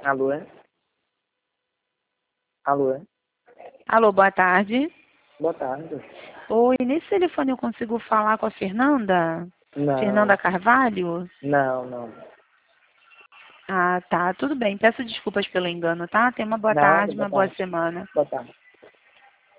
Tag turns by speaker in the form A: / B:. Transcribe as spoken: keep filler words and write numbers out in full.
A: Alô? Alô?
B: Alô, boa tarde.
A: Boa tarde.
B: Oi, nesse telefone eu consigo falar com a Fernanda?
A: Não,
B: Fernanda Carvalho?
A: não, não.
B: Ah, tá, tudo bem. Peço desculpas pelo engano, tá? Tenha uma boa
A: Nada,
B: tarde,
A: boa
B: uma boa
A: tarde.
B: semana.
A: Boa tarde.